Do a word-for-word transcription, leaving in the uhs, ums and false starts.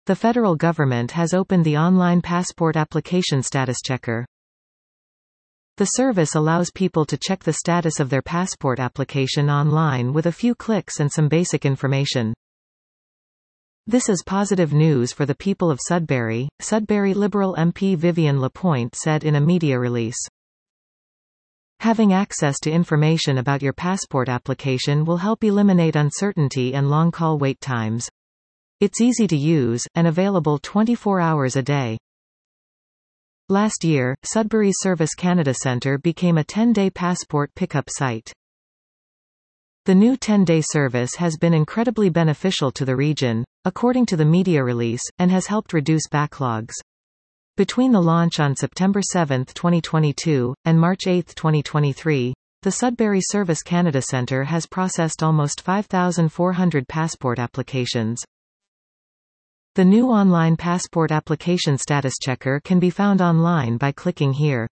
The federal government has opened the online passport application status checker. The service allows people to check the status of their passport application online with a few clicks and some basic information. This is positive news for the people of Sudbury, Sudbury Liberal M P Vivian Lapointe said in a media release. Having access to information about your passport application will help eliminate uncertainty and long call wait times. It's easy to use, and available twenty-four hours a day. Last year, Sudbury's Service Canada Centre became a ten-day passport pickup site. The new ten-day service has been incredibly beneficial to the region, according to the media release, and has helped reduce backlogs. Between the launch on September seventh twenty twenty-two, and March eighth twenty twenty-three, the Sudbury Service Canada Centre has processed almost five thousand four hundred passport applications. The new online passport application status checker can be found online by clicking here.